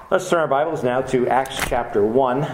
Let's turn our Bibles now to Acts chapter 1.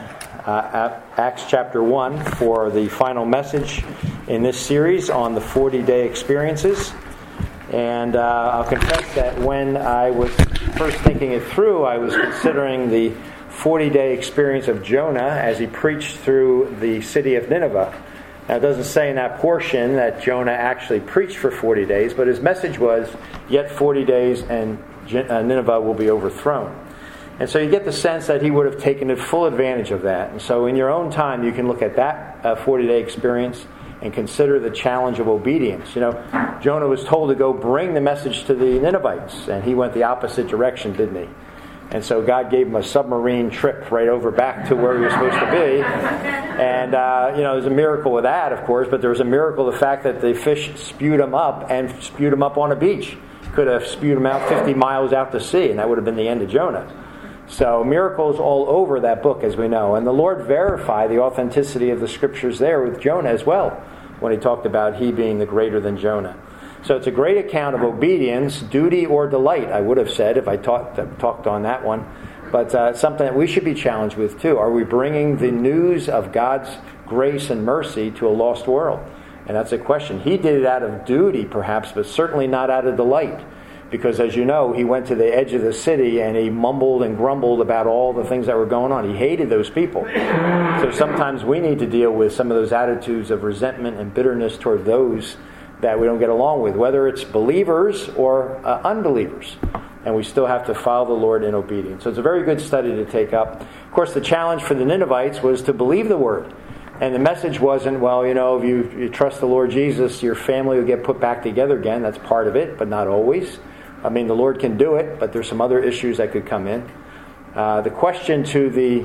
Acts chapter 1 for the final message in this series on the 40-day experiences. And I'll confess that when I was first thinking it through, I was considering the 40-day experience of Jonah as he preached through the city of Nineveh. Now, it doesn't say in that portion that Jonah actually preached for 40 days, but his message was, yet 40 days and Nineveh will be overthrown. And so you get the sense that he would have taken full advantage of that. And so in your own time, you can look at that 40-day experience and consider the challenge of obedience. You know, Jonah was told to go bring the message to the Ninevites, and he went the opposite direction, didn't he? And so God gave him a submarine trip right over back to where he was supposed to be. And, there's a miracle with that, of course, but there was a miracle the fact that the fish spewed him up and spewed him up on a beach. Could have spewed him out 50 miles out to sea, and that would have been the end of Jonah. So miracles all over that book, as we know. And the Lord verified the authenticity of the scriptures there with Jonah as well, when he talked about he being the greater than Jonah. So it's a great account of obedience, duty, or delight, I would have said, if I talked on that one. But something that we should be challenged with, too. Are we bringing the news of God's grace and mercy to a lost world? And that's a question. He did it out of duty, perhaps, but certainly not out of delight. Because, as you know, he went to the edge of the city and he mumbled and grumbled about all the things that were going on. He hated those people. So sometimes we need to deal with some of those attitudes of resentment and bitterness toward those that we don't get along with, whether it's believers or unbelievers. And we still have to follow the Lord in obedience. So it's a very good study to take up. Of course, the challenge for the Ninevites was to believe the word. And the message wasn't, if you trust the Lord Jesus, your family will get put back together again. That's part of it, but not always. I mean, the Lord can do it, but there's some other issues that could come in. The question to the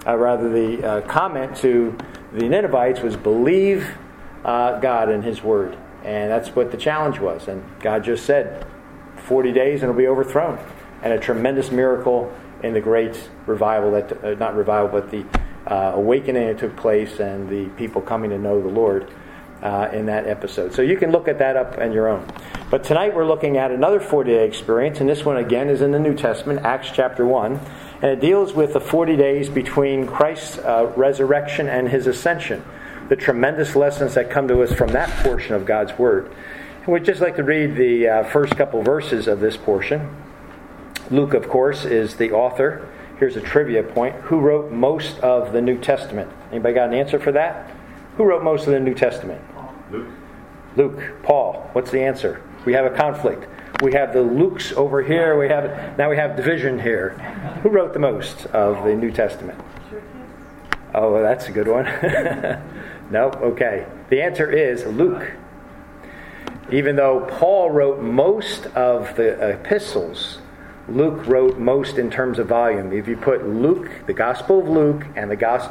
comment to the Ninevites was, believe God and His Word. And that's what the challenge was. And God just said, 40 days and it'll be overthrown. And a tremendous miracle in the great revival, the awakening that took place and the people coming to know the Lord in that episode. So you can look at that up on your own. But tonight we're looking at another 40-day experience, and this one again is in the New Testament, Acts chapter 1, and it deals with the 40 days between Christ's resurrection and His ascension, the tremendous lessons that come to us from that portion of God's Word. And we'd just like to read the first couple verses of this portion. Luke, of course, is the author. Here's a trivia point. Who wrote most of the New Testament? Anybody got an answer for that? Who wrote most of the New Testament? Luke. Paul. What's the answer? We have a conflict. We have the Lukes over here. Now we have division here. Who wrote the most of the New Testament? Oh, well, that's a good one. No? Okay. The answer is Luke. Even though Paul wrote most of the epistles, Luke wrote most in terms of volume. If you put Luke, the Gospel of Luke, and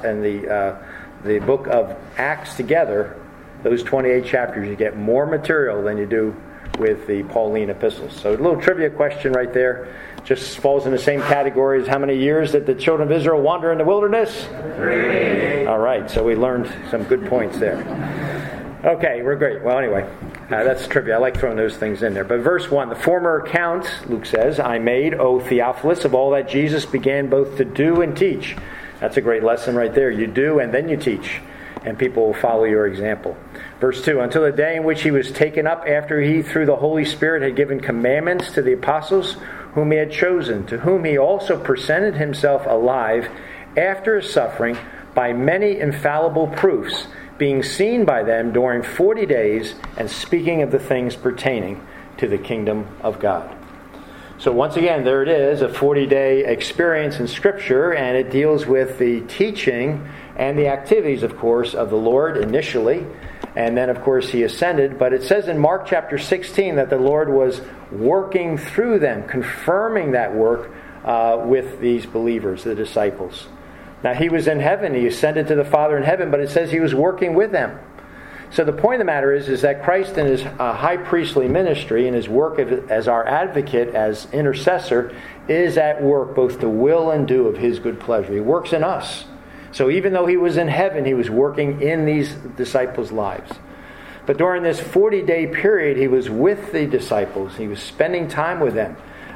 the book of Acts together, those 28 chapters, you get more material than you do with the Pauline epistles. So a little trivia question right there. Just falls in the same category as how many years did the children of Israel wander in the wilderness? 3. All right, so we learned some good points there. Okay, we're great. Well, anyway, that's trivia. I like throwing those things in there. But verse 1, the former account, Luke says, I made, O Theophilus, of all that Jesus began both to do and teach. That's a great lesson right there. You do and then you teach, and people will follow your example. Verse 2, until the day in which he was taken up after he, through the Holy Spirit, had given commandments to the apostles whom he had chosen, to whom he also presented himself alive after his suffering by many infallible proofs, being seen by them during 40 days and speaking of the things pertaining to the kingdom of God. So once again, there it is, a 40-day experience in Scripture, and it deals with the teaching and the activities, of course, of the Lord initially, and then, of course, He ascended. But it says in Mark chapter 16 that the Lord was working through them, confirming that work with these believers, the disciples. Now, He was in heaven. He ascended to the Father in heaven, but it says He was working with them. So the point of the matter is that Christ in His high priestly ministry and His work as our advocate, as intercessor, is at work both to will and do of His good pleasure. He works in us. So even though He was in heaven, He was working in these disciples' lives. But during this 40-day period, He was with the disciples. He was spending time with them.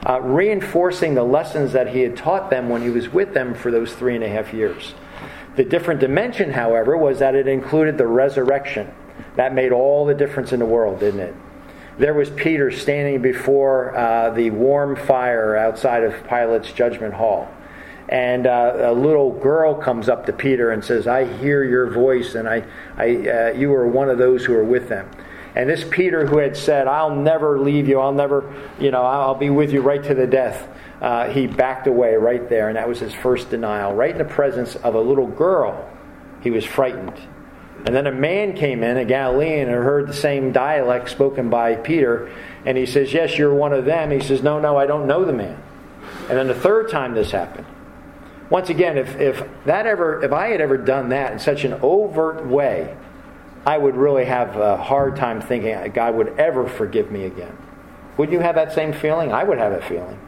reinforcing the lessons that he had taught them when he was with them for those 3.5 years. The different dimension, however, was that it included the resurrection. That made all the difference in the world, didn't it? There was Peter standing before the warm fire outside of Pilate's judgment hall. And a little girl comes up to Peter and says, "I hear your voice, and you are one of those who are with them." And this Peter, who had said, "I'll never leave you, I'll be with you right to the death," he backed away right there, and that was his first denial. Right in the presence of a little girl, he was frightened. And then a man came in, a Galilean, and heard the same dialect spoken by Peter, and he says, "Yes, you're one of them." He says, No, I don't know the man." And then the third time this happened. Once again, if I had ever done that in such an overt way, I would really have a hard time thinking God would ever forgive me again. Wouldn't you have that same feeling? I would have that feeling.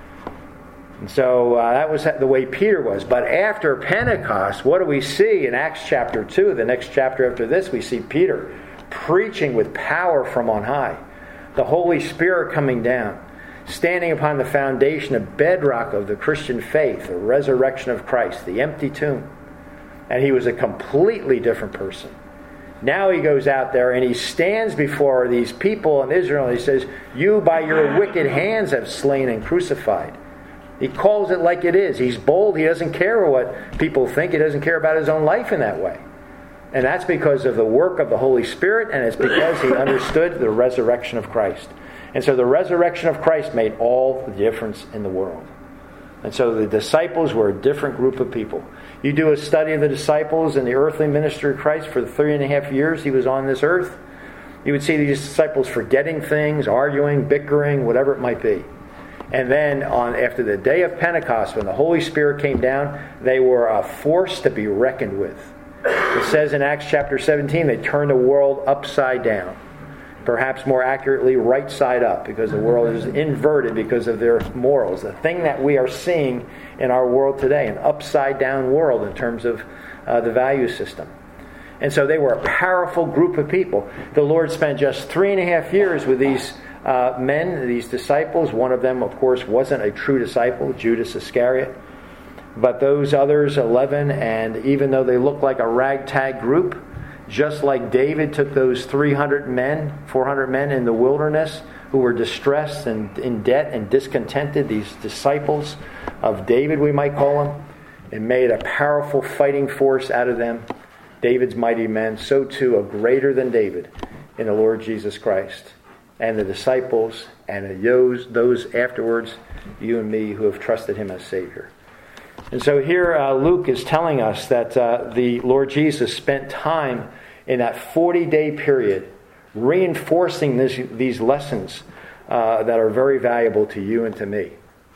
And so that was the way Peter was. But after Pentecost, what do we see in Acts chapter 2? The next chapter after this, we see Peter preaching with power from on high. The Holy Spirit coming down, standing upon the foundation, the bedrock of the Christian faith, the resurrection of Christ, the empty tomb. And he was a completely different person. Now he goes out there and he stands before these people in Israel and he says, "You by your wicked hands have slain and crucified." He calls it like it is. He's bold. He doesn't care what people think. He doesn't care about his own life in that way. And that's because of the work of the Holy Spirit, and it's because he understood the resurrection of Christ. And so the resurrection of Christ made all the difference in the world. And so the disciples were a different group of people. You do a study of the disciples in the earthly ministry of Christ for the 3.5 years he was on this earth, you would see these disciples forgetting things, arguing, bickering, whatever it might be. And then after the day of Pentecost, when the Holy Spirit came down, they were a force to be reckoned with. It says in Acts chapter 17, they turned the world upside down. Perhaps more accurately, right side up, because the world is inverted because of their morals. The thing that we are seeing in our world today, an upside down world in terms of the value system. And so they were a powerful group of people. The Lord spent just 3.5 years with these men, these disciples. One of them, of course, wasn't a true disciple, Judas Iscariot. But those others, 11, and even though they looked like a ragtag group, just like David took those 400 men in the wilderness who were distressed and in debt and discontented, these disciples of David, we might call them, and made a powerful fighting force out of them, David's mighty men, so too a greater than David in the Lord Jesus Christ. And the disciples and those afterwards, you and me who have trusted him as Savior. And so here Luke is telling us that the Lord Jesus spent time in that 40-day period reinforcing these lessons that are very valuable to you and to me.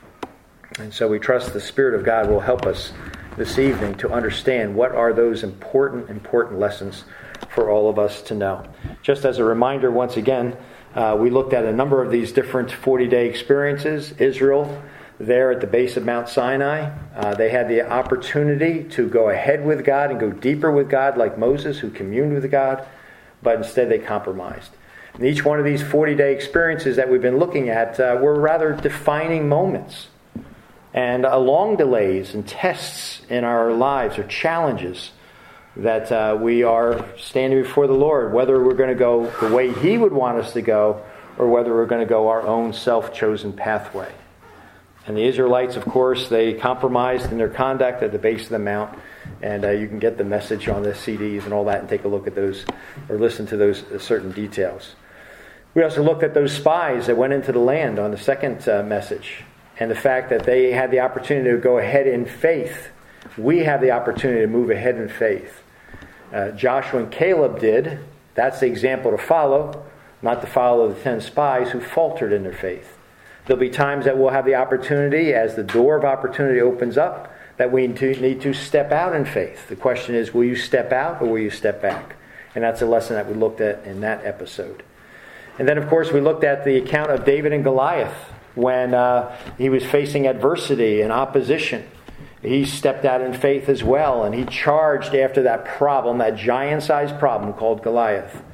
And so we trust the Spirit of God will help us this evening to understand what are those important lessons for all of us to know. Just as a reminder, once again, we looked at a number of these different 40-day experiences. Israel, there at the base of Mount Sinai, they had the opportunity to go ahead with God and go deeper with God like Moses, who communed with God, but instead they compromised. And each one of these 40-day experiences that we've been looking at were rather defining moments and long delays and tests in our lives or challenges that we are standing before the Lord, whether we're going to go the way He would want us to go or whether we're going to go our own self-chosen pathway. And the Israelites, of course, they compromised in their conduct at the base of the mount. And you can get the message on the CDs and all that and take a look at those or listen to those certain details. We also looked at those spies that went into the land on the second message. And the fact that they had the opportunity to go ahead in faith. We have the opportunity to move ahead in faith. Joshua and Caleb did. That's the example to follow. Not to follow the 10 spies who faltered in their faith. There'll be times that we'll have the opportunity, as the door of opportunity opens up, that we need to step out in faith. The question is, will you step out or will you step back? And that's a lesson that we looked at in that episode. And then, of course, we looked at the account of David and Goliath when he was facing adversity and opposition. He stepped out in faith as well, and he charged after that problem, that giant-sized problem called Goliath.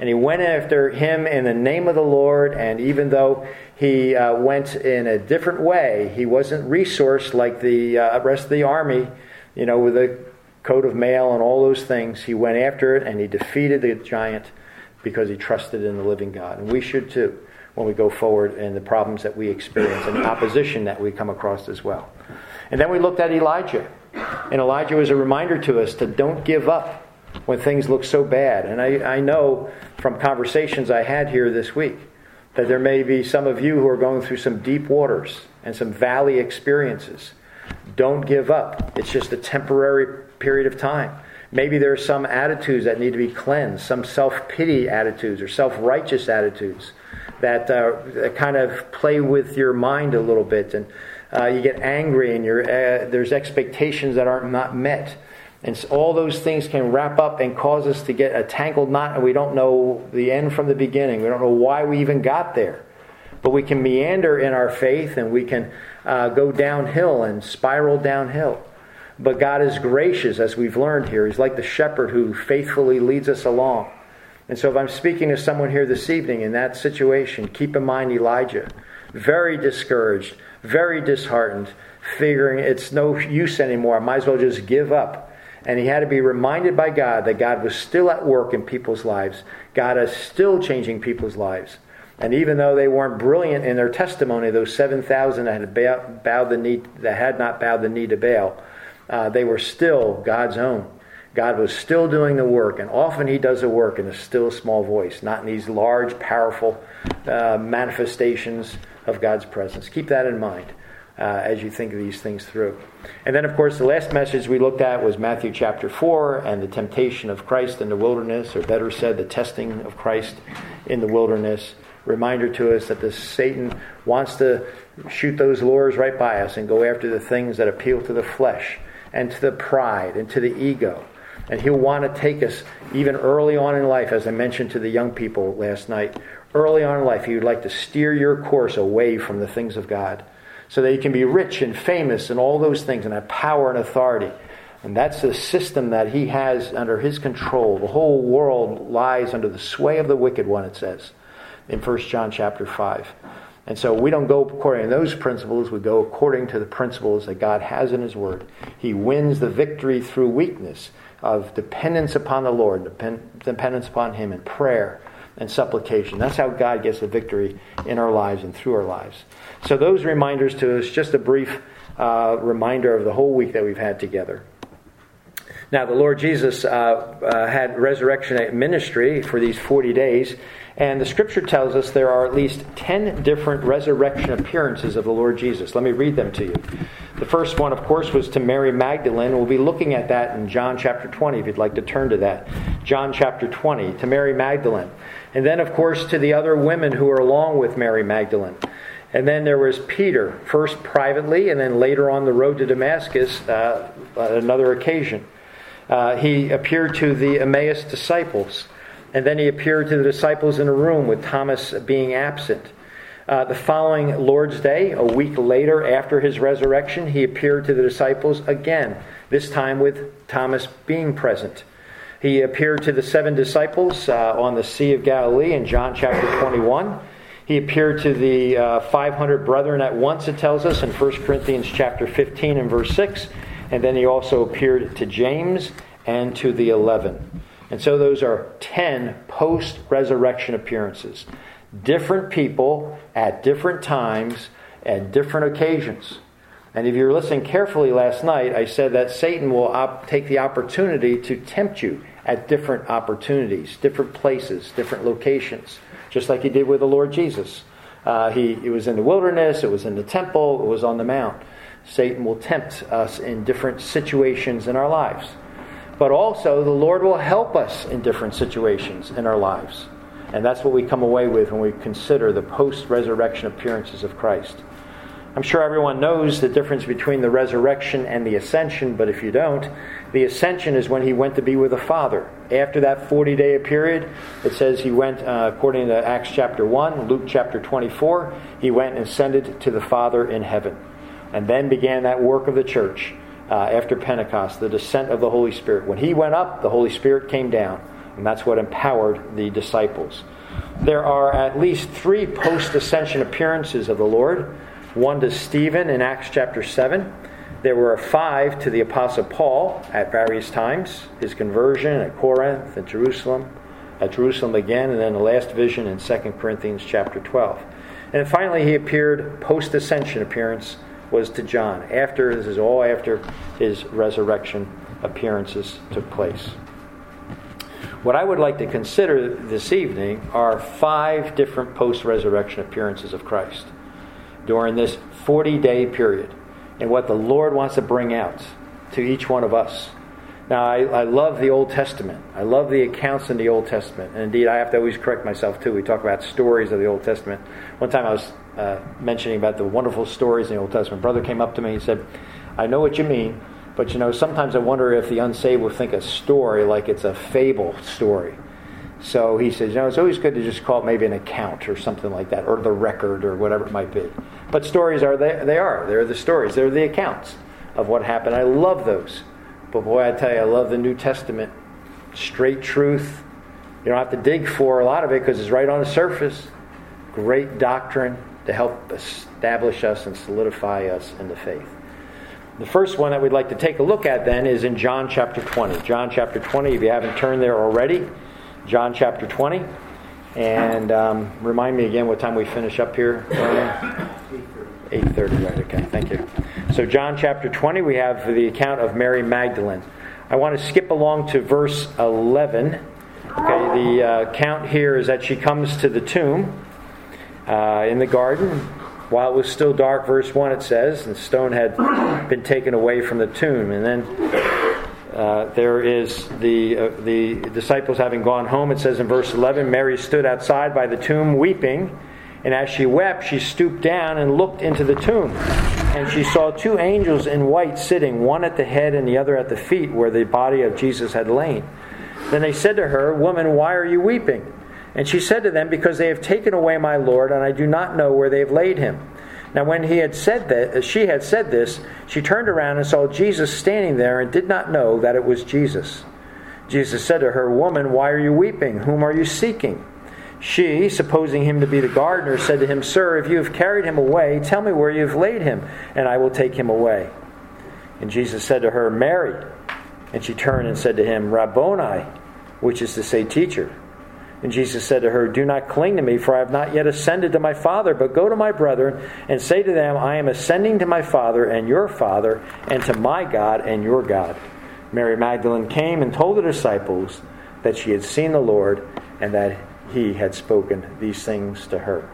And he went after him in the name of the Lord, and even though he went in a different way, he wasn't resourced like the rest of the army, with a coat of mail and all those things. He went after it, and he defeated the giant because he trusted in the living God. And we should too, when we go forward in the problems that we experience and the opposition that we come across as well. And then we looked at Elijah. And Elijah was a reminder to us to don't give up when things look so bad. And I know from conversations I had here this week that there may be some of you who are going through some deep waters and some valley experiences. Don't give up. It's just a temporary period of time. Maybe there are some attitudes that need to be cleansed, some self-pity attitudes or self-righteous attitudes that kind of play with your mind a little bit. And you get angry and there's expectations that are not met. And so all those things can wrap up and cause us to get a tangled knot, and we don't know the end from the beginning. We don't know why we even got there. But we can meander in our faith, and we can go downhill and spiral downhill. But God is gracious, as we've learned here. He's like the shepherd who faithfully leads us along. And so if I'm speaking to someone here this evening in that situation, keep in mind Elijah. Very discouraged, very disheartened, figuring it's no use anymore. I might as well just give up. And he had to be reminded by God that God was still at work in people's lives. God is still changing people's lives. And even though they weren't brilliant in their testimony, those 7,000 that had not bowed the knee to Baal, they were still God's own. God was still doing the work, and often he does the work in a still small voice, not in these large, powerful manifestations of God's presence. Keep that in mind as you think of these things through. And then, of course, the last message we looked at was Matthew chapter 4 and the temptation of Christ in the wilderness, or better said, the testing of Christ in the wilderness. Reminder to us that Satan wants to shoot those lures right by us and go after the things that appeal to the flesh and to the pride and to the ego. And he'll want to take us even early on in life, as I mentioned to the young people last night. Early on in life, he would like to steer your course away from the things of God so that you can be rich and famous and all those things and have power and authority. And that's the system that he has under his control. The whole world lies under the sway of the wicked one, it says in 1 John chapter 5. And so we don't go according to those principles. We go according to the principles that God has in his word. He wins the victory through weakness of dependence upon the Lord, dependence upon him in prayer and supplication. That's how God gets the victory in our lives and through our lives. So those reminders to us, just a brief reminder of the whole week that we've had together. Now, the Lord Jesus had resurrection ministry for these 40 days, and the Scripture tells us there are at least 10 different resurrection appearances of the Lord Jesus. Let me read them to you. The first one, of course, was to Mary Magdalene. We'll be looking at that in John chapter 20, if you'd like to turn to that. John chapter 20, to Mary Magdalene. And then, of course, to the other women who were along with Mary Magdalene. And then there was Peter, first privately, and then later on the road to Damascus, another occasion. He appeared to the Emmaus disciples. And then he appeared to the disciples in a room with Thomas being absent. The following Lord's Day, a week later after his resurrection, he appeared to the disciples again, this time with Thomas being present. He appeared to the 7 disciples on the Sea of Galilee in John chapter 21. He appeared to the 500 brethren at once, it tells us, in 1 Corinthians chapter 15 and verse 6. And then he also appeared to James and to the 11. And so those are 10 post-resurrection appearances. Different people at different times at different occasions. And if you were listening carefully last night, I said that Satan will take the opportunity to tempt you at different opportunities, different places, different locations, just like he did with the Lord Jesus. It was in the wilderness, it was in the temple, it was on the mount. Satan will tempt us in different situations in our lives. But also, the Lord will help us in different situations in our lives. And that's what we come away with when we consider the post-resurrection appearances of Christ. I'm sure everyone knows the difference between the resurrection and the ascension, but if you don't, the ascension is when he went to be with the Father. After that 40-day period, it says he went, according to Acts chapter 1, Luke chapter 24, he went and ascended to the Father in heaven. And then began that work of the church after Pentecost, the descent of the Holy Spirit. When he went up, the Holy Spirit came down And that's what empowered the disciples. There are at least 3 post-ascension appearances of the Lord. One to Stephen in Acts chapter 7. There were 5 to the Apostle Paul at various times. His conversion at Corinth, at Jerusalem again, and then the last vision in 2 Corinthians chapter 12. And finally he appeared, post-ascension appearance was to John. This is all after his resurrection appearances took place. What I would like to consider this evening are 5 different post-resurrection appearances of Christ during this 40-day period, and what the Lord wants to bring out to each one of us. Now, I love the Old Testament. I love the accounts in the Old Testament. And indeed, I have to always correct myself, too. We talk about stories of the Old Testament. One time I was mentioning about the wonderful stories in the Old Testament. A brother came up to me and said, I know what you mean, but sometimes I wonder if the unsaved will think a story like it's a fable story. So he says, it's always good to just call it maybe an account or something like that, or the record or whatever it might be. But stories they're the stories. They're the accounts of what happened. I love those. But boy, I tell you, I love the New Testament. Straight truth. You don't have to dig for a lot of it because it's right on the surface. Great doctrine to help establish us and solidify us in the faith. The first one that we'd like to take a look at then is in John chapter 20. John chapter 20, if you haven't turned there already. John chapter 20. And remind me again what time we finish up here. 8:30, right, okay, thank you. So John chapter 20, we have the account of Mary Magdalene. I want to skip along to verse 11. Okay, the account here is that she comes to the tomb in the garden. While it was still dark, verse 1 it says, and the stone had been taken away from the tomb. And then there is the disciples having gone home. It says in verse 11, Mary stood outside by the tomb weeping. And as she wept, she stooped down and looked into the tomb. And she saw 2 angels in white sitting, one at the head and the other at the feet, where the body of Jesus had lain. Then they said to her, Woman, why are you weeping? And she said to them, Because they have taken away my Lord, and I do not know where they have laid him. Now when she had said this, she turned around and saw Jesus standing there, and did not know that it was Jesus. Jesus said to her, Woman, why are you weeping? Whom are you seeking? She, supposing him to be the gardener, said to him, Sir, if you have carried him away, tell me where you have laid him, and I will take him away. And Jesus said to her, Mary. And she turned and said to him, Rabboni, which is to say, Teacher. And Jesus said to her, Do not cling to me, for I have not yet ascended to my Father, but go to my brethren, and say to them, I am ascending to my Father and your Father, and to my God and your God. Mary Magdalene came and told the disciples that she had seen the Lord, and that he had spoken these things to her.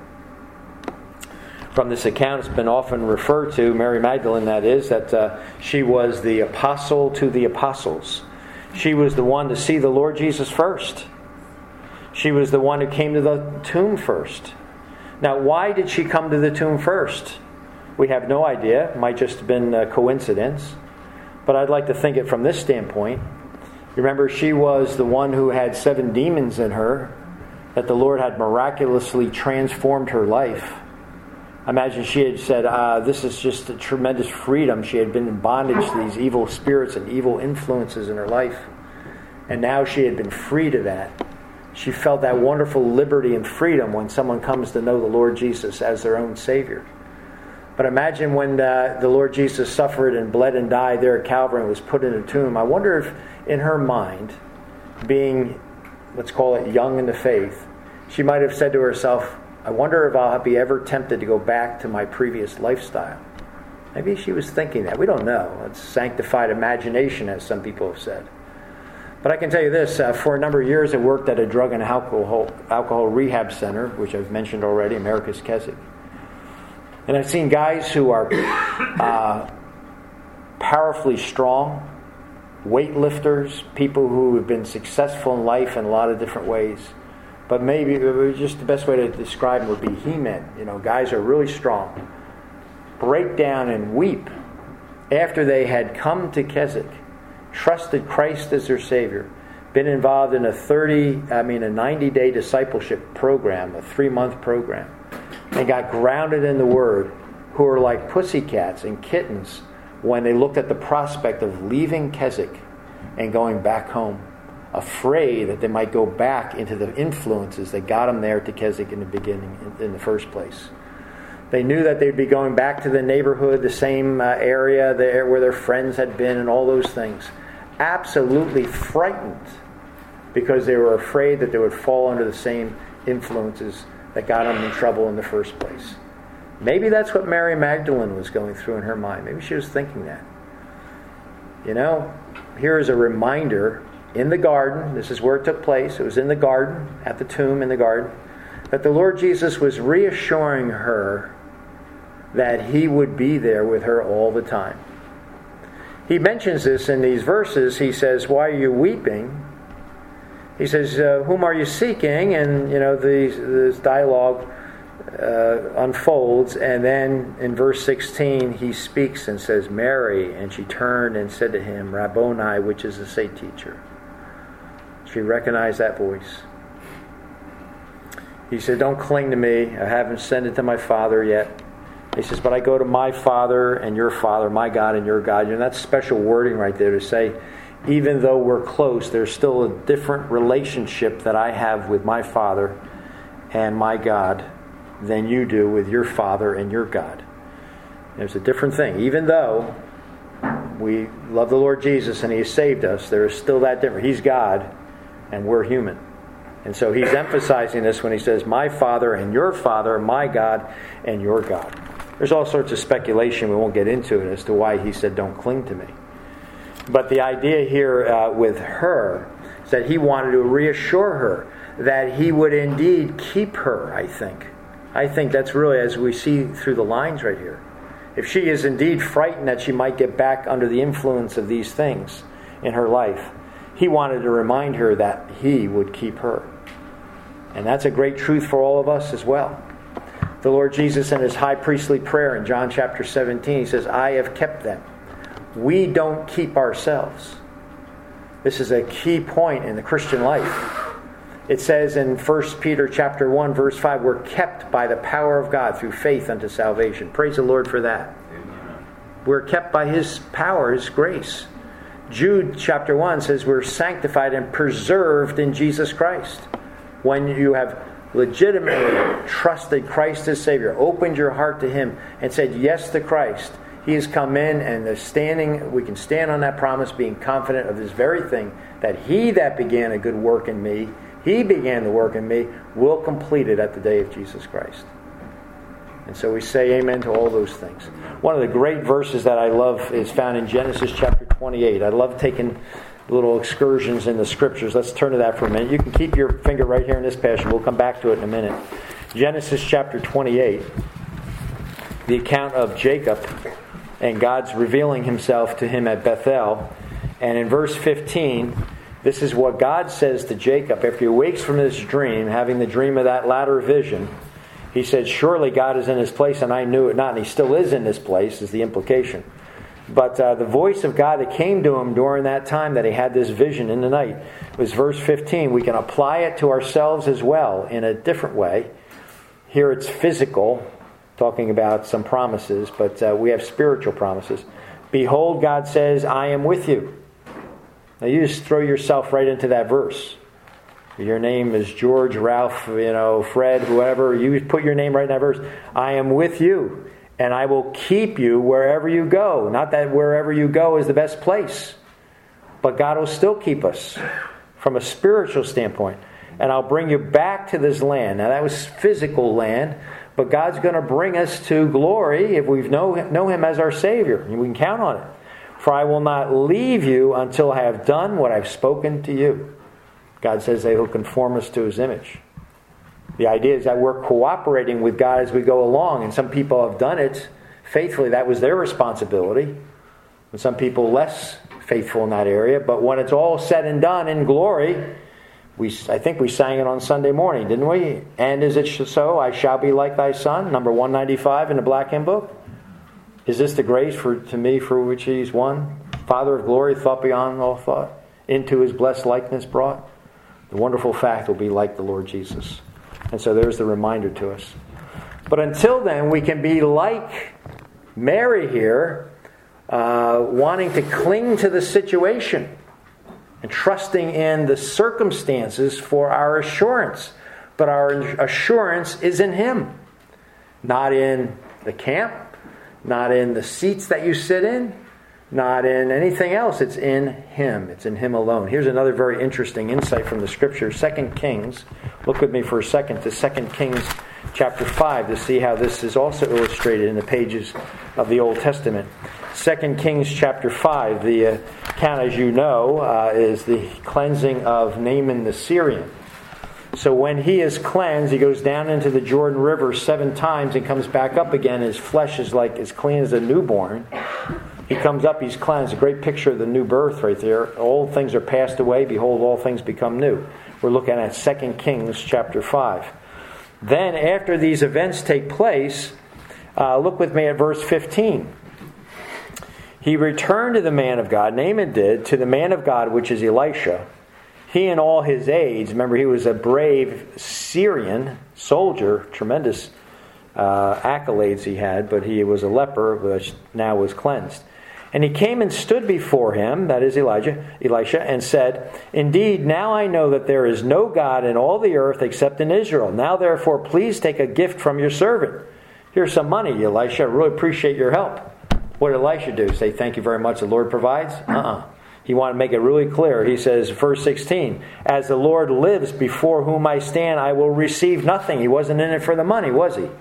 From this account, it's been often referred to, Mary Magdalene that is, that she was the apostle to the apostles. She was the one to see the Lord Jesus first. She was the one who came to the tomb first. Now, why did she come to the tomb first? We have no idea. It might just have been a coincidence. But I'd like to think it from this standpoint. Remember, she was the one who had 7 demons in her, that the Lord had miraculously transformed her life. Imagine she had said, this is just a tremendous freedom. She had been in bondage to these evil spirits and evil influences in her life. And now she had been freed of that. She felt that wonderful liberty and freedom when someone comes to know the Lord Jesus as their own Savior. But imagine when the Lord Jesus suffered and bled and died there at Calvary and was put in a tomb. I wonder if in her mind, being, let's call it young in the faith, she might have said to herself, I wonder if I'll be ever tempted to go back to my previous lifestyle. Maybe she was thinking that. We don't know. It's sanctified imagination, as some people have said. But I can tell you this, for a number of years I worked at a drug and alcohol rehab center, which I've mentioned already, America's Keswick. And I've seen guys who are powerfully strong, weightlifters, people who have been successful in life in a lot of different ways. But maybe just the best way to describe them would be he-men. You know, guys are really strong. Break down and weep after they had come to Keswick, trusted Christ as their Savior, been involved in a 90-day discipleship program, a 3-month program, and got grounded in the Word, who are like pussycats and kittens when they looked at the prospect of leaving Keswick and going back home. afraid that they might go back into the influences that got them there to Keswick in the beginning, in the first place. They knew that they'd be going back to the neighborhood, the same area there where their friends had been and all those things. Absolutely frightened because they were afraid that they would fall under the same influences that got them in trouble in the first place. Maybe that's what Mary Magdalene was going through in her mind. Maybe she was thinking that. You know, here is a reminder in the garden. This is where it took place. It was in the garden, at the tomb in the garden, that the Lord Jesus was reassuring her that He would be there with her all the time. He mentions this in these verses. He says, "Why are you weeping?" He says, "Whom are you seeking?" And, you know, this dialogue unfolds. And then in verse 16, he speaks and says, "Mary." And she turned and said to him, "Rabboni," which is to say, teacher. She recognized that voice. He said, "Don't cling to me. I haven't ascended to my Father yet." He says, "But I go to my Father and your Father, my God and your God." You know, that's special wording right there to say, even though we're close, there's still a different relationship that I have with my Father and my God than you do with your Father and your God. There's a different thing. Even though we love the Lord Jesus and He has saved us, there is still that difference. He's God and we're human. And so He's emphasizing this when He says, "My Father and your Father, my God and your God." There's all sorts of speculation, we won't get into it, as to why He said, "Don't cling to me." But the idea here with her is that He wanted to reassure her that He would indeed keep her, I think. I think that's really, as we see through the lines right here. If she is indeed frightened that she might get back under the influence of these things in her life, He wanted to remind her that He would keep her. And that's a great truth for all of us as well. The Lord Jesus in His high priestly prayer in John chapter 17, He says, "I have kept them." We don't keep ourselves. This is a key point in the Christian life. It says in 1 Peter chapter 1, verse 5, we're kept by the power of God through faith unto salvation. Praise the Lord for that. We're kept by His power, His grace. Jude chapter 1 says we're sanctified and preserved in Jesus Christ. When you have legitimately trusted Christ as Savior, opened your heart to Him and said yes to Christ, He has come in, and we can stand on that promise being confident of this very thing, that He that began a good work in me, He began the work in me, will complete it at the day of Jesus Christ. And so we say amen to all those things. One of the great verses that I love is found in Genesis chapter 28. I love taking little excursions in the Scriptures. Let's turn to that for a minute. You can keep your finger right here in this passage. We'll come back to it in a minute. Genesis chapter 28. The account of Jacob and God's revealing Himself to him at Bethel. And in verse 15, this is what God says to Jacob after he awakes from this dream, having the dream of that latter vision. He said, "Surely God is in this place, and I knew it not." And He still is in this place, is the implication. But the voice of God that came to him during that time that he had this vision in the night was verse 15. We can apply it to ourselves as well in a different way. Here it's physical, talking about some promises, but we have spiritual promises. "Behold," God says, "I am with you." Now you just throw yourself right into that verse. Your name is George, Ralph, Fred, whoever. You put your name right in that verse. "I am with you, and I will keep you wherever you go." Not that wherever you go is the best place, but God will still keep us from a spiritual standpoint. "And I'll bring you back to this land." Now that was physical land, but God's going to bring us to glory if we know Him as our Savior. We can count on it. "For I will not leave you until I have done what I've spoken to you." God says that He'll conform us to His image. The idea is that we're cooperating with God as we go along, and some people have done it faithfully. That was their responsibility. And some people less faithful in that area. But when it's all said and done in glory, I think we sang it on Sunday morning, didn't we? "And is it so, I shall be like thy Son," number 195 in the Black Hymn Book. Is this the grace to me for which He's won? Father of glory, thought beyond all thought, into His blessed likeness brought. The wonderful fact will be like the Lord Jesus. And so there's the reminder to us. But until then, we can be like Mary here, wanting to cling to the situation. and trusting in the circumstances for our assurance. But our assurance is in Him. Not in the camp, not in the seats that you sit in, not in anything else. It's in Him. It's in Him alone. Here's another very interesting insight from the Scripture. 2 Kings. Look with me for a second to 2 Kings chapter 5 to see how this is also illustrated in the pages of the Old Testament. 2 Kings chapter 5. The account, as you know, is the cleansing of Naaman the Syrian. So when he is cleansed, he goes down into the Jordan River 7 times and comes back up again. His flesh is like as clean as a newborn. He comes up, he's cleansed. A great picture of the new birth right there. Old things are passed away. Behold, all things become new. We're looking at 2 Kings chapter 5. Then after these events take place, look with me at verse 15. He returned to the man of God, Naaman did, to the man of God, which is Elisha. He and all his aides, remember he was a brave Syrian soldier, tremendous accolades he had, but he was a leper, which now was cleansed. And he came and stood before him, that is Elisha, and said, Indeed, now I know that there is no God in all the earth except in Israel. Now therefore, please take a gift from your servant. Here's some money, Elisha. I really appreciate your help. What did Elisha do? Say, thank you very much, the Lord provides? He wanted to make it really clear. He says, verse 16, As the Lord lives before whom I stand, I will receive nothing. He wasn't in it for the money, was he?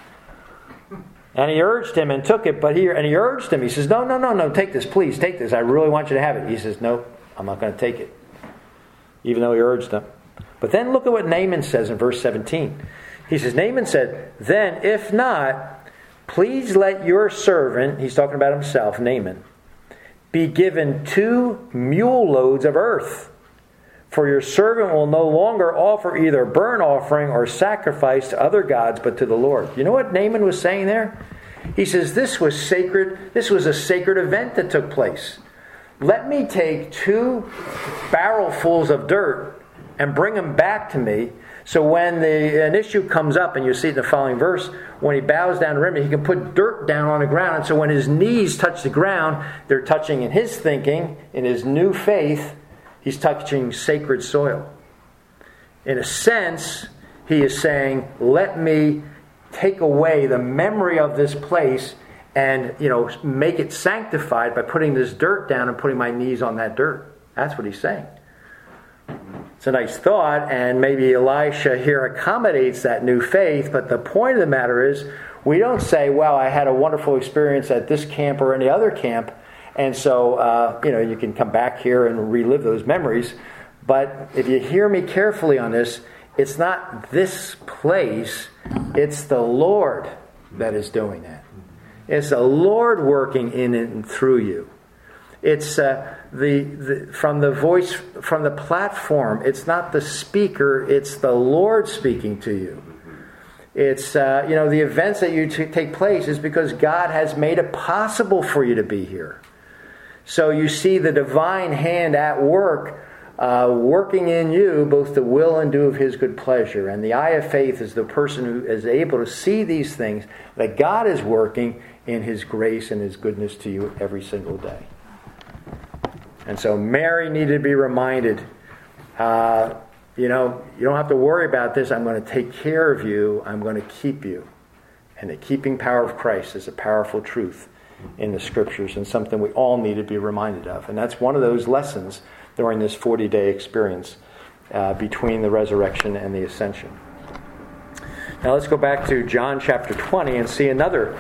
And he urged him and took it, he urged him. He says, no, take this, please, take this. I really want you to have it. He says, no, I'm not going to take it. Even though he urged him. But then look at what Naaman says in verse 17. He says, Naaman said, Then if not, please let your servant, he's talking about himself, Naaman, be given 2 mule loads of earth. For your servant will no longer offer either burnt offering or sacrifice to other gods, but to the Lord. You know what Naaman was saying there? He says, this was sacred. This was a sacred event that took place. Let me take 2 barrelfuls of dirt and bring them back to me. So when an issue comes up, and you see it in the following verse, when he bows down to him, he can put dirt down on the ground. And so when his knees touch the ground, they're touching in his thinking, in his new faith, he's touching sacred soil. In a sense, he is saying, let me take away the memory of this place and, make it sanctified by putting this dirt down and putting my knees on that dirt. That's what he's saying. It's a nice thought, and maybe Elisha here accommodates that new faith, but the point of the matter is, we don't say, well, I had a wonderful experience at this camp or any other camp, and so, you can come back here and relive those memories. But if you hear me carefully on this, it's not this place, it's the Lord that is doing that. It's the Lord working in and through you. It's from the voice, from the platform. It's not the speaker, it's the Lord speaking to you. It's, the events that you take place is because God has made it possible for you to be here. So you see the divine hand at work, working in you both the will and do of His good pleasure. And the eye of faith is the person who is able to see these things, that God is working in His grace and His goodness to you every single day. And so Mary needed to be reminded, you don't have to worry about this. I'm going to take care of you. I'm going to keep you. And the keeping power of Christ is a powerful truth in the Scriptures and something we all need to be reminded of. And that's one of those lessons during this 40-day experience between the resurrection and the ascension. Now let's go back to John chapter 20 and see another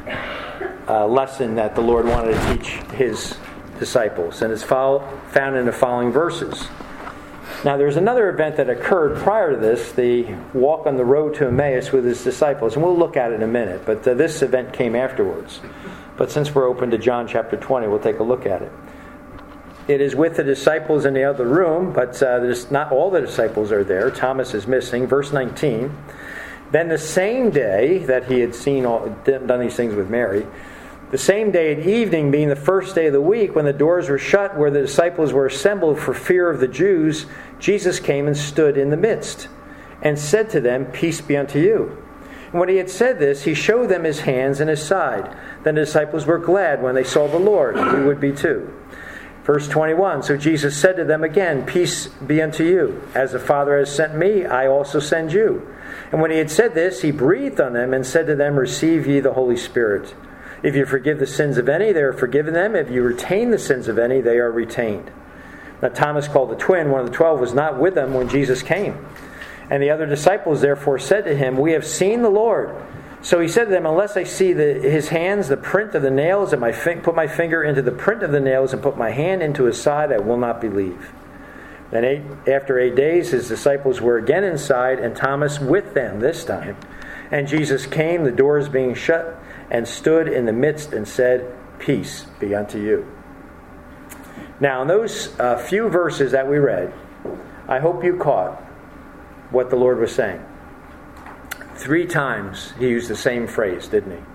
lesson that the Lord wanted to teach His disciples, and it's found in the following verses. Now there's another event that occurred prior to this, the walk on the road to Emmaus with His disciples, and we'll look at it in a minute, but this event came afterwards. But since we're open to John chapter 20, we'll take a look at it. It is with the disciples in the other room, but not all the disciples are there. Thomas is missing. Verse 19, Then the same day that He had done these things with Mary, the same day at evening, being the first day of the week, when the doors were shut where the disciples were assembled for fear of the Jews, Jesus came and stood in the midst, and said to them, Peace be unto you. And when He had said this, He showed them His hands and His side. Then the disciples were glad when they saw the Lord, and we would be too. Verse 21, so Jesus said to them again, peace be unto you. As the Father has sent me, I also send you. And when he had said this, he breathed on them and said to them, receive ye the Holy Spirit. If you forgive the sins of any, they are forgiven them. If you retain the sins of any, they are retained. Now Thomas, called the twin, one of the 12, was not with them when Jesus came. And the other disciples therefore said to him, we have seen the Lord. So he said to them, unless I see his hands, the print of the nails, and put my finger into the print of the nails, and put my hand into his side, I will not believe. Then after 8 days, his disciples were again inside, and Thomas with them this time. And Jesus came, the doors being shut, and stood in the midst and said, peace be unto you. Now, in those few verses that we read, I hope you caught what the Lord was saying. 3 times he used the same phrase, didn't he?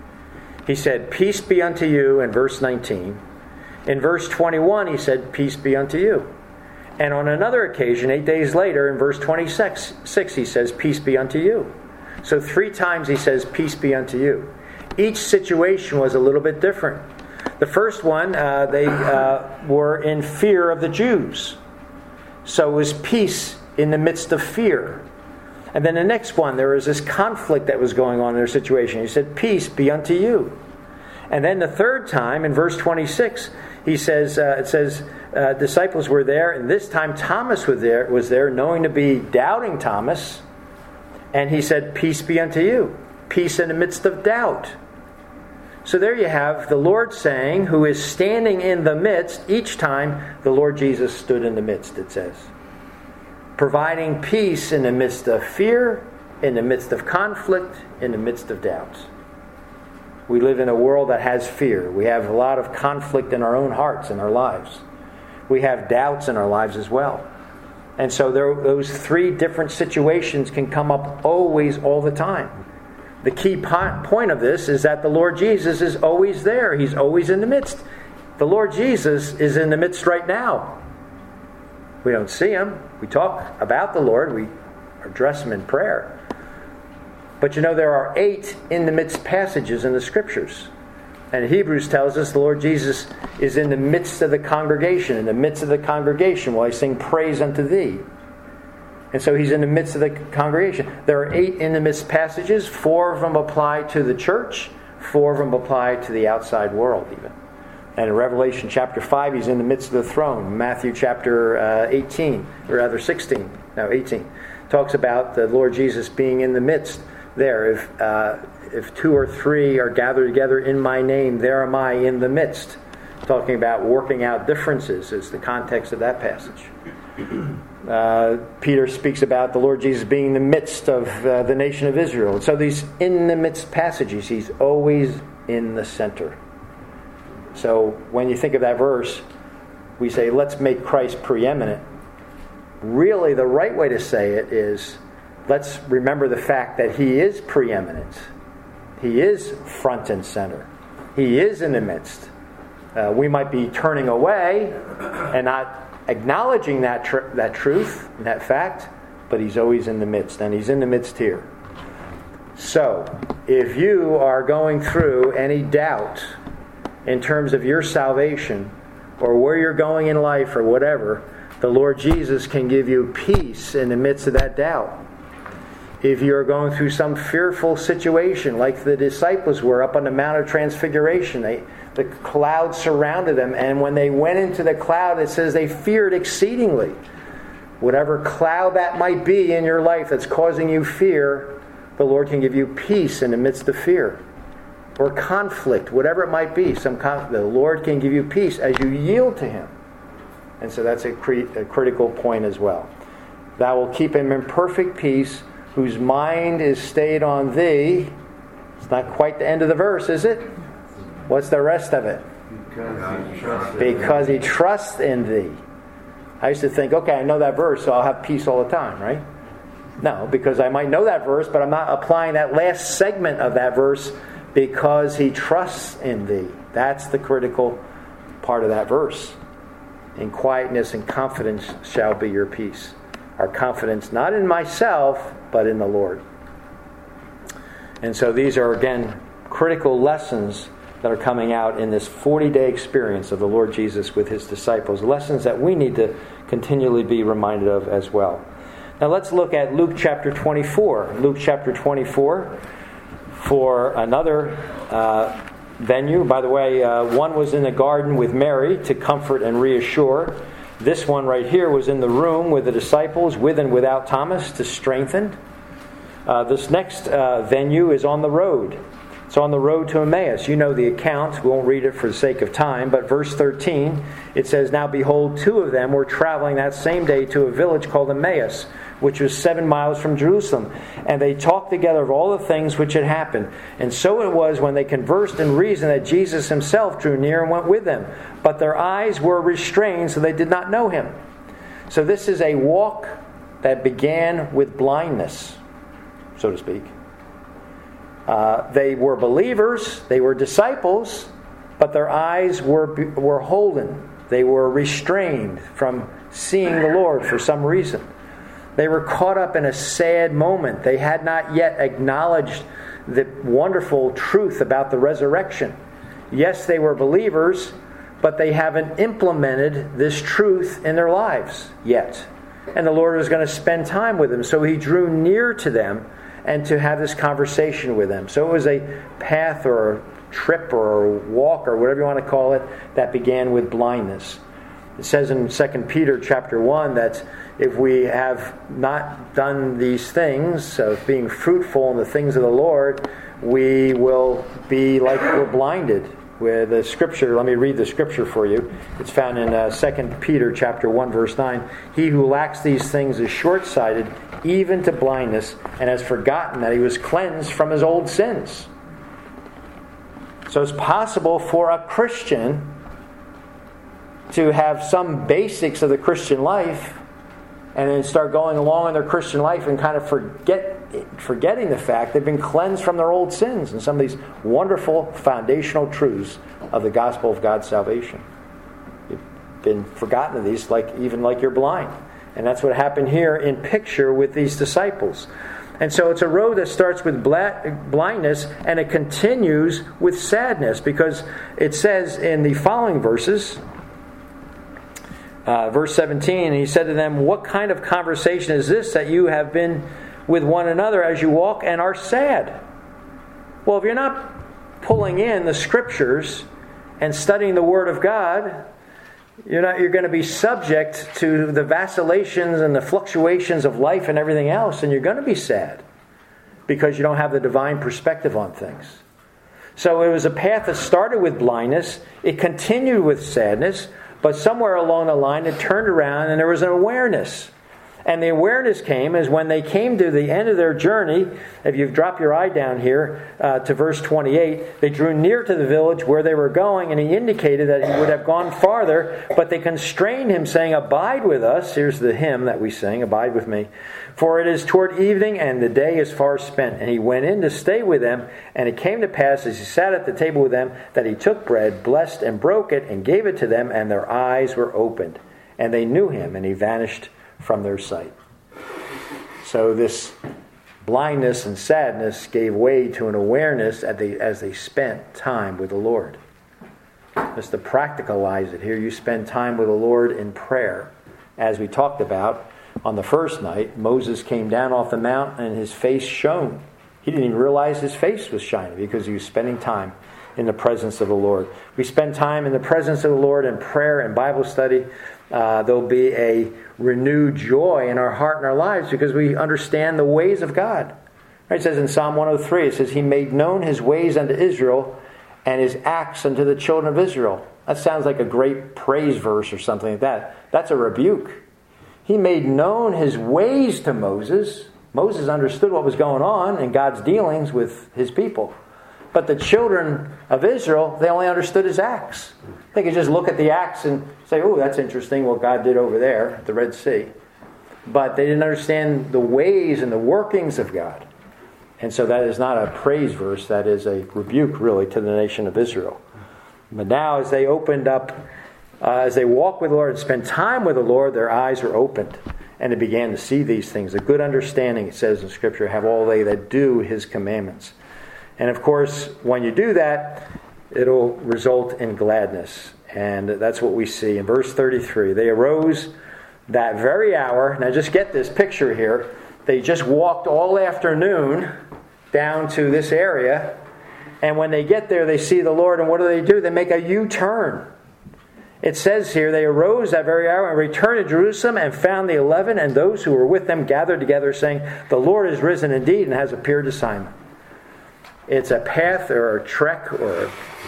He said, peace be unto you in verse 19. In verse 21, he said, peace be unto you. And on another occasion, 8 days later, in verse 26, he says, peace be unto you. So 3 times he says, peace be unto you. Each situation was a little bit different. The first one, they were in fear of the Jews. So it was peace in the midst of fear. And then the next one, there was this conflict that was going on in their situation. He said, peace be unto you. And then the third time, in verse 26, he says, disciples were there, and this time Thomas was there, knowing to be doubting Thomas. And he said, peace be unto you. Peace in the midst of doubt. So there you have the Lord saying, who is standing in the midst. Each time the Lord Jesus stood in the midst, it says. Providing peace in the midst of fear, in the midst of conflict, in the midst of doubt. We live in a world that has fear. We have a lot of conflict in our own hearts and our lives. We have doubts in our lives as well. And so those 3 different situations can come up always, all the time. The key point of this is that the Lord Jesus is always there. He's always in the midst. The Lord Jesus is in the midst right now. We don't see him. We talk about the Lord. We address him in prayer. But there are 8 in the midst passages in the Scriptures. And Hebrews tells us the Lord Jesus is in the midst of the congregation. In the midst of the congregation while I sing praise unto thee. And so he's in the midst of the congregation. There are 8 in the midst passages. 4 of them apply to the church. 4 of them apply to the outside world even. And in Revelation chapter 5, he's in the midst of the throne. Matthew chapter 18, or rather 18, talks about the Lord Jesus being in the midst there. If 2 or 3 are gathered together in my name, there am I in the midst. Talking about working out differences is the context of that passage. Peter speaks about the Lord Jesus being in the midst of the nation of Israel. And so these in the midst passages, he's always in the center. So when you think of that verse, we say, let's make Christ preeminent. Really, the right way to say it is, let's remember the fact that he is preeminent. He is front and center. He is in the midst. We might be turning away and not acknowledging that truth, that fact, but he's always in the midst, and he's in the midst here. So, if you are going through any doubt in terms of your salvation or where you're going in life or whatever, the Lord Jesus can give you peace in the midst of that doubt. If you're going through some fearful situation like the disciples were up on the Mount of Transfiguration, the cloud surrounded them, and when they went into the cloud, it says they feared exceedingly. Whatever cloud that might be in your life that's causing you fear, the Lord can give you peace in the midst of fear. Or conflict, whatever it might be. The Lord can give you peace as you yield to him. And so that's a critical point as well. Thou will keep him in perfect peace, whose mind is stayed on thee. It's not quite the end of the verse, is it? What's the rest of it? Because he trusts in thee. I used to think, okay, I know that verse, so I'll have peace all the time, right? No, because I might know that verse, but I'm not applying that last segment of that verse, because he trusts in thee. That's the critical part of that verse. In quietness and confidence shall be your peace. Our confidence not in myself, but in the Lord. And so these are, again, critical lessons that are coming out in this 40-day experience of the Lord Jesus with his disciples. Lessons that we need to continually be reminded of as well. Now let's look at Luke chapter 24. Luke chapter 24 for another venue. By the way, one was in the garden with Mary to comfort and reassure. This one right here was in the room with the disciples, with and without Thomas, to strengthen. This next venue is on the road. It's on the road to Emmaus. You know the account. We won't read it for the sake of time. But verse 13, it says, "Now behold, two of them were traveling that same day to a village called Emmaus, which was 7 miles from Jerusalem. And they talked together of all the things which had happened. And so it was when they conversed and reasoned that Jesus himself drew near and went with them. But their eyes were restrained, so they did not know him." So this is a walk that began with blindness, so to speak. They were believers, they were disciples, but their eyes were holden. They were restrained from seeing the Lord for some reason. They were caught up in a sad moment. They had not yet acknowledged the wonderful truth about the resurrection. Yes, they were believers, but they haven't implemented this truth in their lives yet. And the Lord was going to spend time with them, so he drew near to them and to have this conversation with them. So it was a path or a trip or a walk or whatever you want to call it that began with blindness. It says in 2 Peter chapter 1 that if we have not done these things of being fruitful in the things of the Lord, we will be like we're blinded. With the scripture, let me read the scripture for you. It's found in 2 Peter chapter 1 verse 9. "He who lacks these things is short-sighted, even to blindness, and has forgotten that he was cleansed from his old sins." So it's possible for a Christian to have some basics of the Christian life and then start going along in their Christian life and kind of forgetting the fact they've been cleansed from their old sins and some of these wonderful foundational truths of the gospel of God's salvation. You've been forgotten of these, like you're blind. And that's what happened here in picture with these disciples. And so it's a road that starts with blindness and it continues with sadness, because it says in the following verses, verse 17, he said to them, "What kind of conversation is this that you have been with one another as you walk and are sad?" Well, if you're not pulling in the scriptures and studying the Word of God, you're going to be subject to the vacillations and the fluctuations of life and everything else, and you're going to be sad because you don't have the divine perspective on things. So it was a path that started with blindness, it continued with sadness, but somewhere along the line it turned around and there was an awareness. And the awareness came as when they came to the end of their journey. If you drop your eye down here to verse 28, they drew near to the village where they were going, and he indicated that he would have gone farther, but they constrained him, saying, "Abide with us." Here's the hymn that we sing, "Abide with me. For it is toward evening, and the day is far spent." And he went in to stay with them, and it came to pass, as he sat at the table with them, that he took bread, blessed and broke it, and gave it to them, and their eyes were opened. And they knew him, and he vanished from their sight. So this blindness and sadness gave way to an awareness as they spent time with the Lord. Just to practicalize it here, you spend time with the Lord in prayer. As we talked about on the first night, Moses came down off the mount and his face shone. He didn't even realize his face was shining because he was spending time in the presence of the Lord. We spend time in the presence of the Lord in prayer and Bible study. There'll be a renewed joy in our heart and our lives because we understand the ways of God. Right? It says in Psalm 103, it says, "He made known his ways unto Israel and his acts unto the children of Israel." That sounds like a great praise verse or something like that. That's a rebuke. He made known his ways to Moses. Moses understood what was going on in God's dealings with his people. But the children of Israel, they only understood his acts. They could just look at the acts and say, "Oh, that's interesting what God did over there at the Red Sea." But they didn't understand the ways and the workings of God. And so that is not a praise verse. That is a rebuke, really, to the nation of Israel. But now as they opened up, as they walked with the Lord and spent time with the Lord, their eyes were opened. And they began to see these things. A good understanding, it says in Scripture, have all they that do his commandments. And of course, when you do that, it'll result in gladness. And that's what we see in verse 33. They arose that very hour. Now just get this picture here. They just walked all afternoon down to this area. And when they get there, they see the Lord. And what do? They make a U-turn. It says here, they arose that very hour and returned to Jerusalem and found the 11 and those who were with them gathered together, saying, the Lord is risen indeed and has appeared to Simon. It's a path or a trek or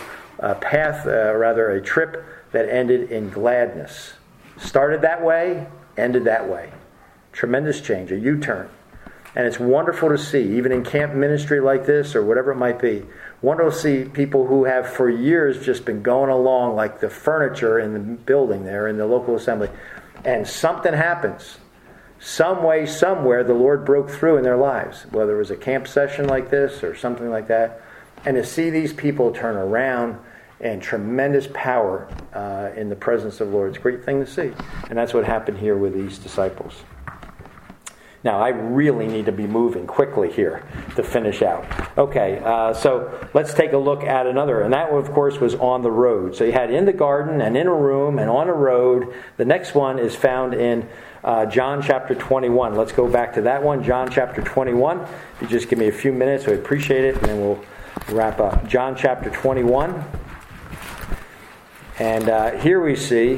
a trip that ended in gladness. Started that way, ended that way. Tremendous change, a U-turn. And it's wonderful to see, even in camp ministry like this or whatever it might be, wonderful to see people who have for years just been going along like the furniture in the building there in the local assembly. And something happens. Some way, somewhere, the Lord broke through in their lives. Whether it was a camp session like this or something like that. And to see these people turn around and tremendous power in the presence of the Lord. It's a great thing to see. And that's what happened here with these disciples. Now, I really need to be moving quickly here to finish out. Okay, so let's take a look at another. And that, of course, was on the road. So you had in the garden and in a room and on a road. The next one is found in John chapter 21. Let's go back to that one, John chapter 21. If you just give me a few minutes, I'd appreciate it, and then we'll wrap up. John chapter 21. And here we see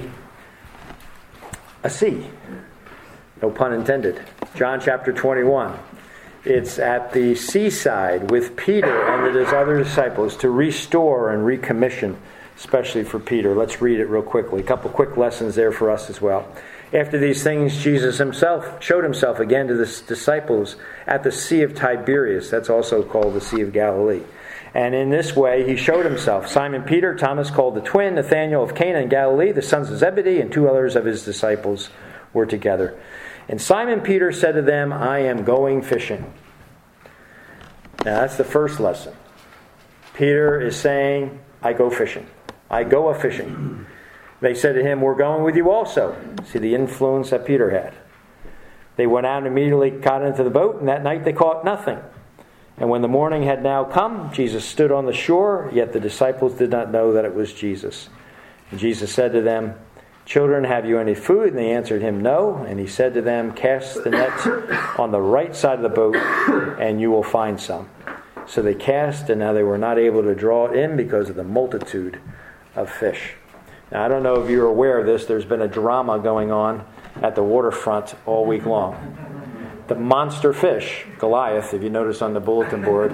a sea. No pun intended. John chapter 21. It's at the seaside with Peter and his other disciples to restore and recommission, especially for Peter. Let's read it real quickly. A couple quick lessons there for us as well. After these things, Jesus himself showed himself again to the disciples at the Sea of Tiberias. That's also called the Sea of Galilee. And in this way, he showed himself. Simon Peter, Thomas called the twin, Nathanael of Cana in Galilee, the sons of Zebedee, and two others of his disciples were together. And Simon Peter said to them, I am going fishing. Now that's the first lesson. Peter is saying, I go fishing. I go a-fishing. They said to him, we're going with you also. See the influence that Peter had. They went out and immediately got into the boat, and that night they caught nothing. And when the morning had now come, Jesus stood on the shore, yet the disciples did not know that it was Jesus. And Jesus said to them, children, have you any food? And they answered him, no. And he said to them, cast the net on the right side of the boat, and you will find some. So they cast, and now they were not able to draw it in because of the multitude of fish. Now, I don't know if you're aware of this. There's been a drama going on at the waterfront all week long. The monster fish, Goliath, if you notice on the bulletin board.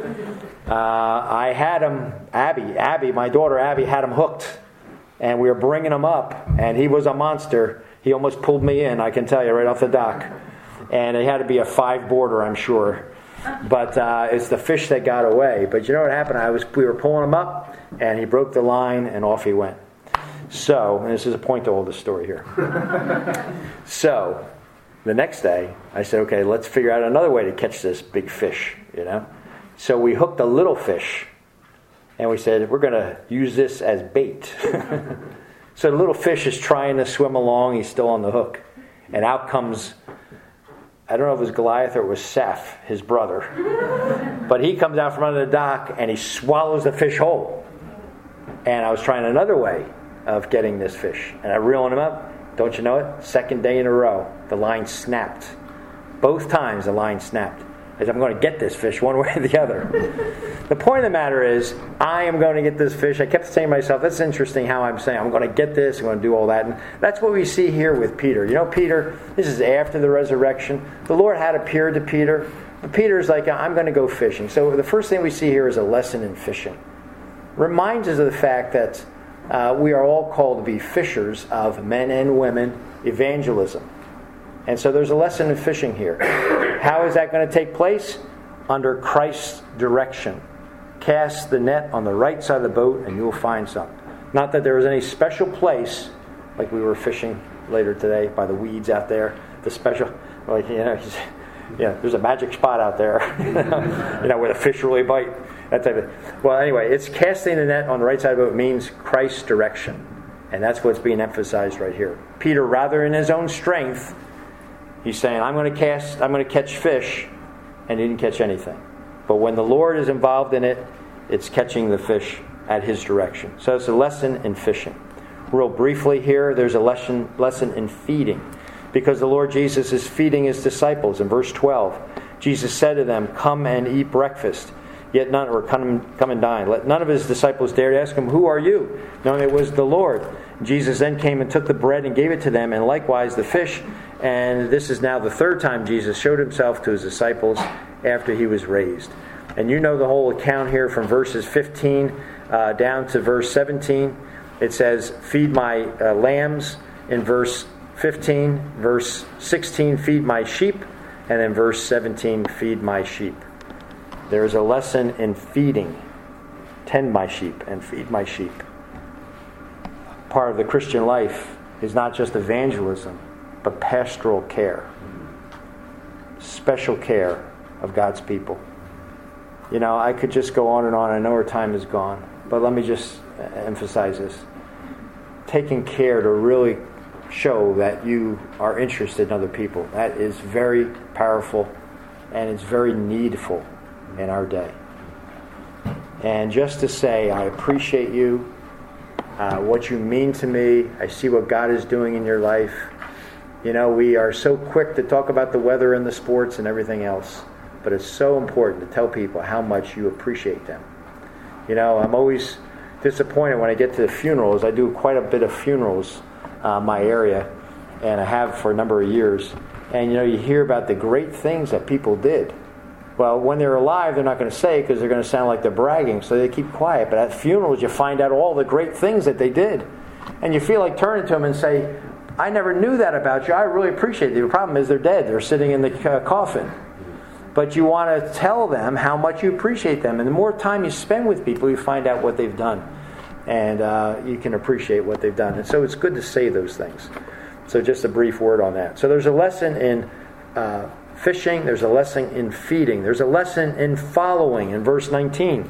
I had him, Abby, my daughter Abby, had him hooked. And we were bringing him up, and he was a monster. He almost pulled me in, I can tell you, right off the dock. And it had to be a 5-boarder, I'm sure. But it's the fish that got away. But you know what happened? We were pulling him up, and he broke the line, and off he went. So, and this is a point to all the story here. So, the next day, I said, okay, let's figure out another way to catch this big fish, So we hooked a little fish. And we said, we're going to use this as bait. So the little fish is trying to swim along. He's still on the hook. And out comes, I don't know if it was Goliath or it was Seth, his brother. But he comes out from under the dock and he swallows the fish whole. And I was trying another way of getting this fish. And I reeled him up. Don't you know it? Second day in a row, the line snapped. Both times the line snapped. I said, I'm going to get this fish one way or the other. The point of the matter is, I am going to get this fish. I kept saying to myself, that's interesting how I'm saying, I'm going to get this, I'm going to do all that. And that's what we see here with Peter. Peter, this is after the resurrection. The Lord had appeared to Peter. But Peter's like, I'm going to go fishing. So the first thing we see here is a lesson in fishing. Reminds us of the fact that we are all called to be fishers of men and women, evangelism. And so there's a lesson in fishing here. How is that going to take place? Under Christ's direction. Cast the net on the right side of the boat and you will find some. Not that there was any special place, like we were fishing later today by the weeds out there. The special, there's a magic spot out there, where the fish really bite. That type of. Well, anyway, it's casting the net on the right side of the boat means Christ's direction. And that's what's being emphasized right here. Peter, rather in his own strength, he's saying, I'm going to catch fish, and he didn't catch anything. But when the Lord is involved in it, it's catching the fish at his direction. So it's a lesson in fishing. Real briefly here, there's a lesson in feeding, because the Lord Jesus is feeding his disciples. In verse 12, Jesus said to them, "Come and eat breakfast." Yet none, or come and dine. Let none of his disciples dare to ask him, "Who are you?" knowing it was the Lord. Jesus then came and took the bread and gave it to them, and likewise the fish. And this is now the third time Jesus showed himself to his disciples after he was raised. And you know the whole account here from verses 15 down to verse 17. It says, "Feed my lambs." In verse 15, verse 16, "Feed my sheep." And in verse 17, "Feed my sheep." There is a lesson in feeding. Tend my sheep and feed my sheep. Part of the Christian life is not just evangelism, but pastoral care. Special care of God's people. You know, I could just go on and on. I know our time is gone. But let me just emphasize this. Taking care to really show that you are interested in other people. That is very powerful, and it's very needful in our day. And just to say, I appreciate you, what you mean to me. I see what God is doing in your life. You know, we are so quick to talk about the weather and the sports and everything else, but it's so important to tell people how much you appreciate them. You know, I'm always disappointed when I get to the funerals. I do quite a bit of funerals my area, and I have for a number of years. And you know, you hear about the great things that people did. Well, when they're alive, they're not going to say, because they're going to sound like they're bragging, so they keep quiet. But at funerals, you find out all the great things that they did. And you feel like turning to them and say, "I never knew that about you. I really appreciate it." The problem is they're dead. They're sitting in the coffin. But you want to tell them how much you appreciate them. And the more time you spend with people, you find out what they've done. And you can appreciate what they've done. And so it's good to say those things. So just a brief word on that. So there's a lesson in fishing. There's a lesson in feeding. There's a lesson in following in verse 19.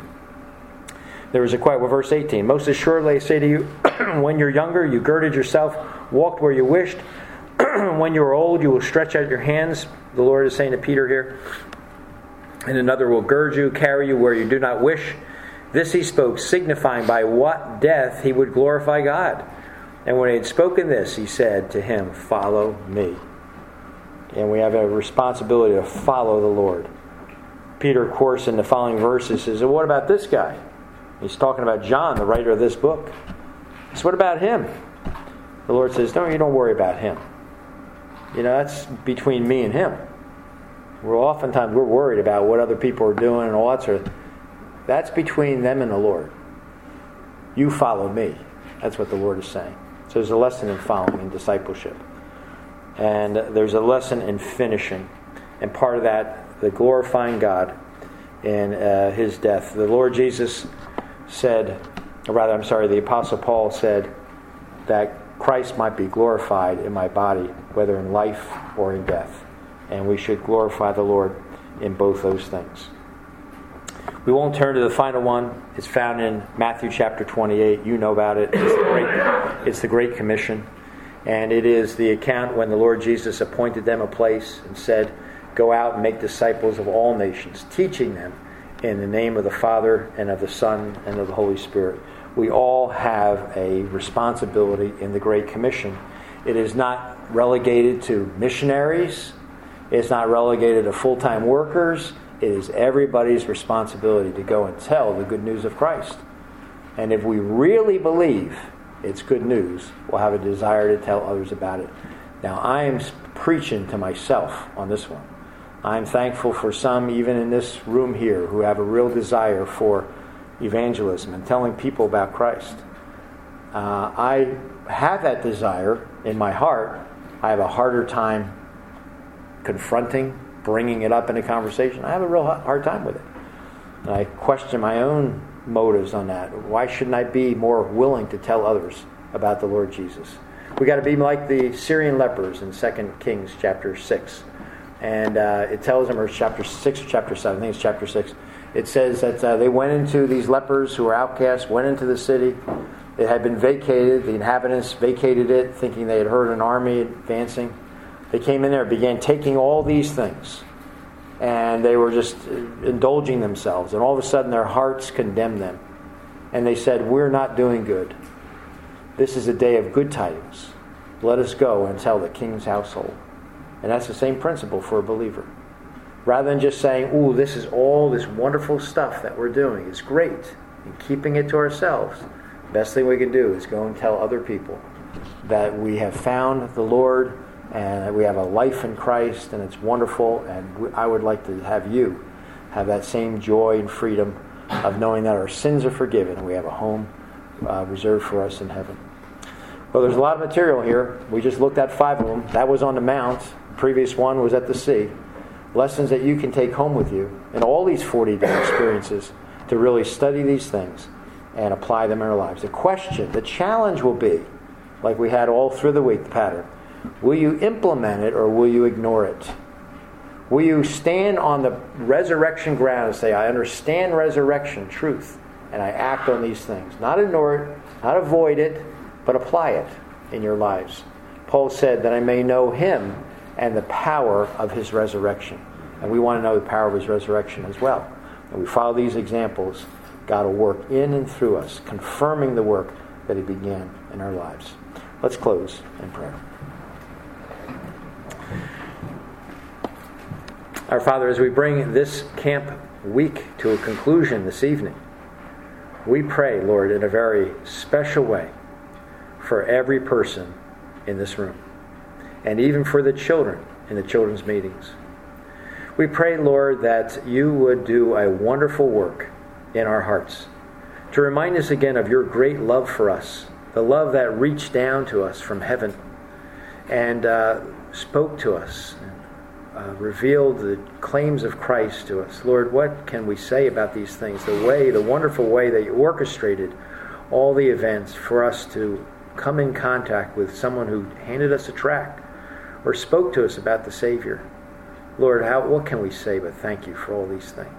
There was a quote with verse 18. "Most assuredly I say to you, when you're younger, you girded yourself, walked where you wished. When you are old, you will stretch out your hands." The Lord is saying to Peter here. "And another will gird you, carry you where you do not wish." This he spoke, signifying by what death he would glorify God. And when he had spoken this, he said to him, "Follow me." And we have a responsibility to follow the Lord. Peter, of course, in the following verses says, "What about this guy?" He's talking about John, the writer of this book. He says, "What about him?" The Lord says, "No, you don't worry about him. You know, that's between me and him." Oftentimes we're worried about what other people are doing and all that sort of thing. That's between them and the Lord. You follow me. That's what the Lord is saying. So there's a lesson in following, in discipleship. And there's a lesson in finishing. And part of that, the glorifying God in his death. The Lord Jesus said, the Apostle Paul said that Christ might be glorified in my body, whether in life or in death. And we should glorify the Lord in both those things. We won't turn to the final one. It's found in Matthew chapter 28. You know about it. It's the Great Commission. And it is the account when the Lord Jesus appointed them a place and said, "Go out and make disciples of all nations, teaching them in the name of the Father and of the Son and of the Holy Spirit." We all have a responsibility in the Great Commission. It is not relegated to missionaries. It's not relegated to full-time workers. It is everybody's responsibility to go and tell the good news of Christ. And if we really believe it's good news, we'll have a desire to tell others about it. Now, I am preaching to myself on this one. I'm thankful for some, even in this room here, who have a real desire for evangelism and telling people about Christ. I have that desire in my heart. I have a harder time confronting, bringing it up in a conversation. I have a real hard time with it. And I question my own motives on that. Why shouldn't I be more willing to tell others about the Lord Jesus? We got to be like the Syrian lepers in 2 Kings chapter 6. And it tells them, or chapter 6 or chapter 7, I think it's chapter 6. It says that they went into, these lepers who were outcasts, went into the city. It had been vacated. The inhabitants vacated it, thinking they had heard an army advancing. They came in there and began taking all these things. And they were just indulging themselves. And all of a sudden their hearts condemned them. and they said, "We're not doing good. This is a day of good tidings. Let us go and tell the king's household." And that's the same principle for a believer. Rather than just saying, "Ooh, this is all this wonderful stuff that we're doing. It's great," and keeping it to ourselves, the best thing we can do is go and tell other people that we have found the Lord and that we have a life in Christ and it's wonderful, and I would like to have you have that same joy and freedom of knowing that our sins are forgiven and we have a home reserved for us in heaven. Well, there's a lot of material here. We just looked at 5 of them. That was on the mount. The previous one was at the sea. Lessons that you can take home with you in all these 40-day experiences to really study these things and apply them in our lives. The challenge will be, like we had all through the week, the pattern. Will you implement it or will you ignore it? Will you stand on the resurrection ground and say, "I understand resurrection truth and I act on these things"? Not ignore it, not avoid it, but apply it in your lives. Paul said that I may know him and the power of his resurrection. And we want to know the power of his resurrection as well. And we follow these examples, God will work in and through us, confirming the work that he began in our lives. Let's close in prayer. Our Father, as we bring this camp week to a conclusion this evening, we pray, Lord, in a very special way for every person in this room, and even for the children in the children's meetings. We pray, Lord, that you would do a wonderful work in our hearts to remind us again of your great love for us, the love that reached down to us from heaven and spoke to us, revealed the claims of Christ to us. Lord, what can we say about these things? The wonderful way that you orchestrated all the events for us to come in contact with someone who handed us a tract or spoke to us about the Savior. Lord, what can we say but thank you for all these things?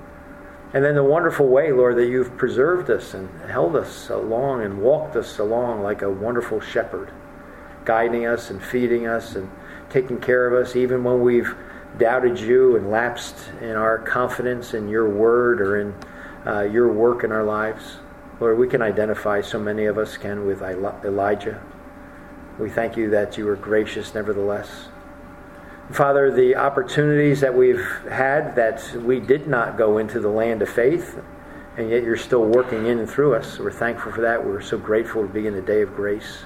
And then the wonderful way, Lord, that you've preserved us and held us along and walked us along like a wonderful shepherd, guiding us and feeding us and taking care of us even when we've doubted you and lapsed in our confidence in your word or in your work in our lives. Lord, we can identify, so many of us can, with Elijah. We thank you that you are gracious nevertheless. Father, the opportunities that we've had that we did not go into the land of faith, and yet you're still working in and through us. We're thankful for that. We're so grateful to be in the day of grace.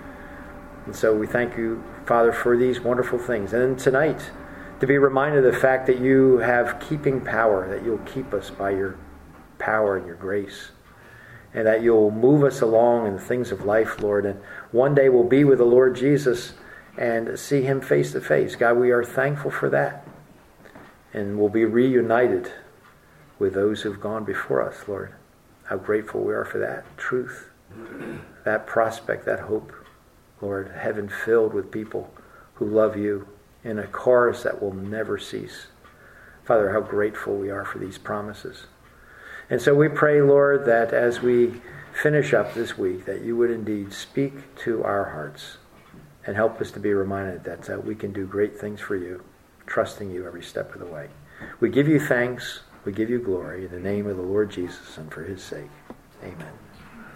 And so we thank you, Father, for these wonderful things. And then tonight, to be reminded of the fact that you have keeping power, that you'll keep us by your power and your grace, and that you'll move us along in the things of life, Lord. And one day we'll be with the Lord Jesus and see him face to face. God, we are thankful for that. And we'll be reunited with those who've gone before us, Lord. How grateful we are for that truth, that prospect, that hope. Lord, heaven filled with people who love you in a chorus that will never cease. Father, how grateful we are for these promises. And so we pray, Lord, that as we finish up this week, that you would indeed speak to our hearts and help us to be reminded that we can do great things for you, trusting you every step of the way. We give you thanks. We give you glory in the name of the Lord Jesus and for his sake. Amen.